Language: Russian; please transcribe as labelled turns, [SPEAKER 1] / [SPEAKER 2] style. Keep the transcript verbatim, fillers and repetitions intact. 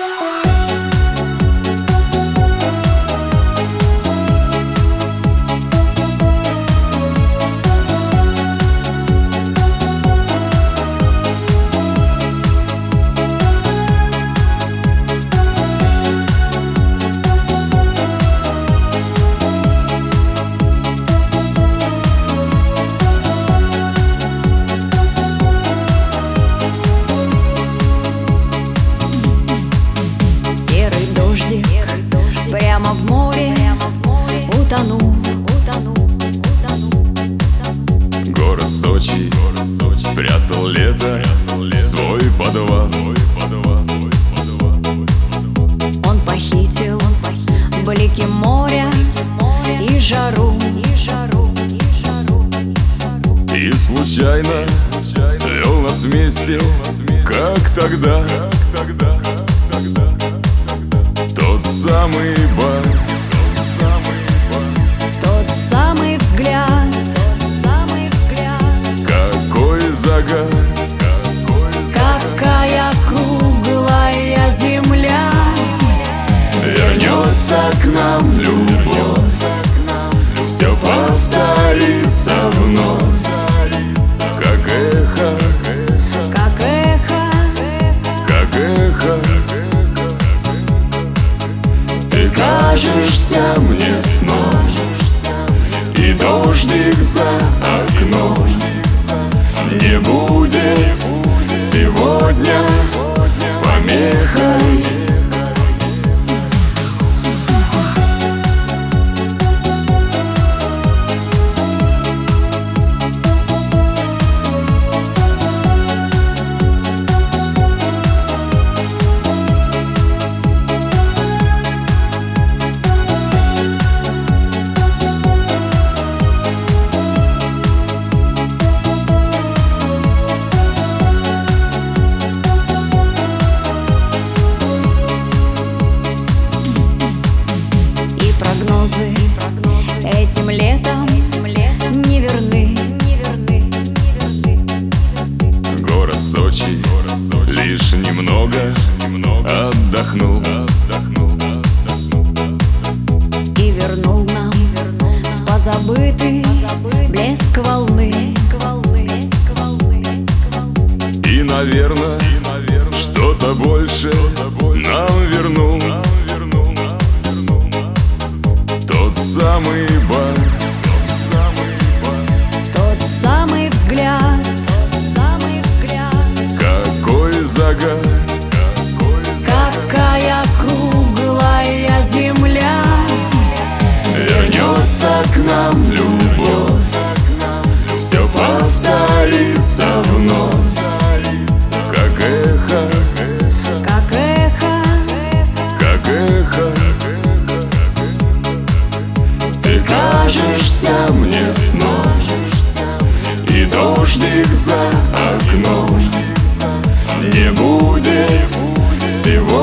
[SPEAKER 1] Прямо в море утонул, утонул, утонул.
[SPEAKER 2] Город Сочи спрятал лето в свой подвал.
[SPEAKER 1] Он похитил блики моря и жару, и жару, и жару,
[SPEAKER 2] И случайно свел нас вместе, как тогда. Тот самый бар,
[SPEAKER 1] тот самый взгляд, тот самый взгляд.
[SPEAKER 2] какой загар,
[SPEAKER 1] Какая круглая земля.
[SPEAKER 2] вернется к нам любовь, все повторится вновь, как эхо,
[SPEAKER 1] Как эхо,
[SPEAKER 2] как эхо. Ты кажешься мне сном, и дождик за окном не будет сегодня помехой.
[SPEAKER 1] прогнозы этим летом не верны, не верны, не верны.
[SPEAKER 2] Город Сочи лишь немного отдохнул
[SPEAKER 1] И вернул нам позабытый блеск волны.
[SPEAKER 2] И, наверное, что-то больше нам вернул тот самый бар,
[SPEAKER 1] Тот самый взгляд, тот самый взгляд.
[SPEAKER 2] какой загар,
[SPEAKER 1] Какая круглая земля.
[SPEAKER 2] вернется к нам любовь, все повторится вновь, как эхо,
[SPEAKER 1] Как эхо,
[SPEAKER 2] как эхо. Ты кажешься мне сном, и дождик за окном не будет сегодня